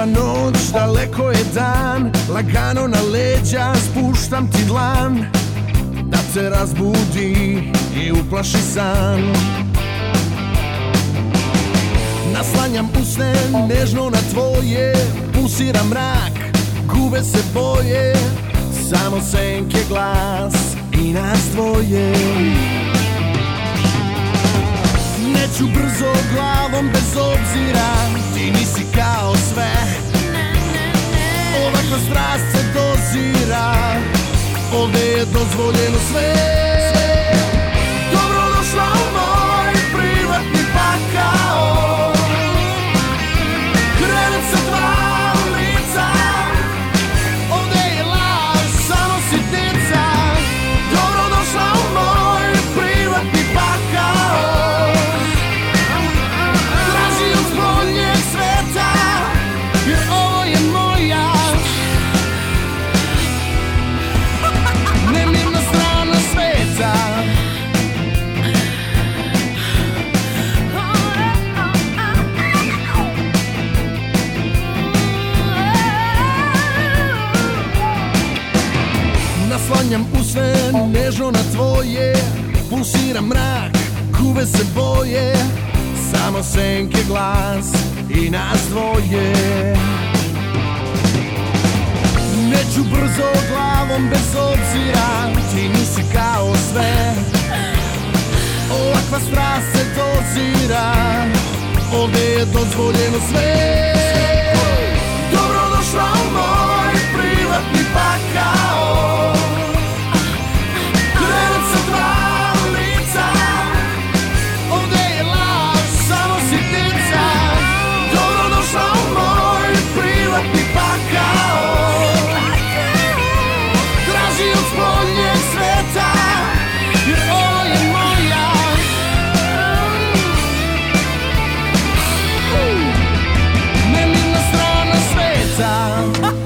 Mirna noć, daleko je dan, lagano na leđa spuštam ti dlan, da te razbudi i uplaši san. Naslanjam usne nežno na tvoje, pulsira mrak, gube se boje, samo senke glas i nas dvoje. Neću brzo glavom bez obzira, ti nisi kao sve. Ovakva strast se dozira, ovdje je dozvoljeno sve. Dobrodošla u moj privatni pakao, krevet sa dva lica, ovdje je laž, samo sitnica. Dobrodošla u moj privatni pakao, traži od spoljnjeg sveta, jer ovo je moja nemirna strana sveta. Naslanjam usne nežno na tvoje, pulsira mrak, gube se boje, samo senke glas i nas dvoje. Neću brzo glavom bez obzira, ti nisi kao sve. Ovakva strast se dozira, ovdje je dozvoljeno sve. Dobrodošla u moj privatni pakao, krevet sa dva lica, ovdje je laž, samo sitnica. Dobrodošla u moj privatni pakao, traži od spoljnjeg sveta, jer ovo je moja nemirna strana sveta.